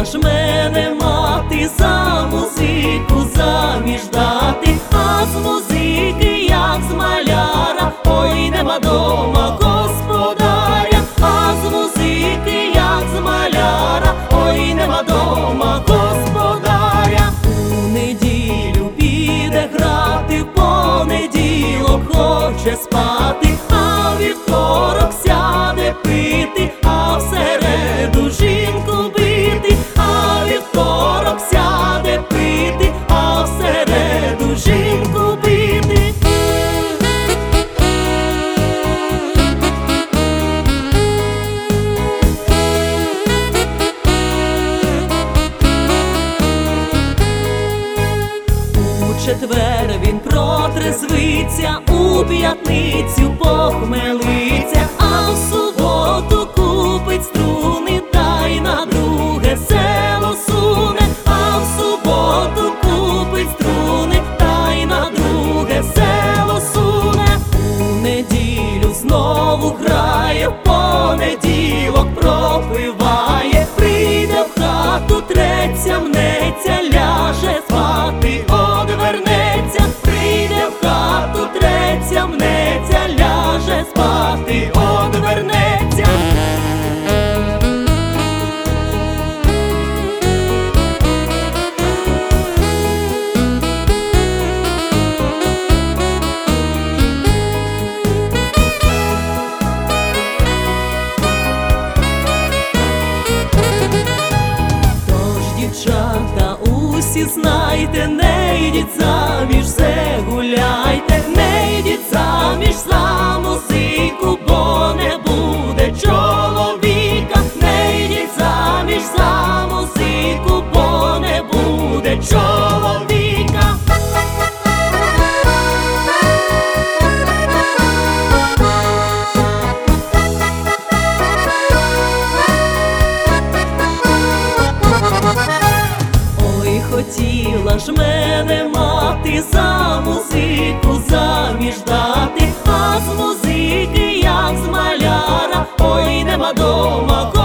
ж мене мати за музику заміж дати, а з музики, як з маляра, ой, нема дома господаря, а з музики, як з маляра, ой, нема дома господаря. У неділю піде грати, в понеділок хоче спати, а в вівторок сяде пити, а в середу жінку бити, а в вівторок сяде пити, а в середу жінку бити. У четвер він протрезвиться, у п'ятницю похмелиться, а в суботу купить струни та й на друге село суне, а в суботу купить струни та й на друге село суне. У неділю знову грає, в понеділок пропиває, прийде в хату, треться, мнеться, ляже спати, одвернеться, прийде в хату, треться, мнеться, ляже спати, одвернеться. Дівчата, усі знайте, не йдіть заміж, все гуляйте, не йдіть заміж за музику, бо не буде чоловіка, не йдіть заміж за музику, бо не буде чоловіка. Ой, хотіла ж мене мати за музику заміж дати, а з музики, як з маляра, ой, нема дома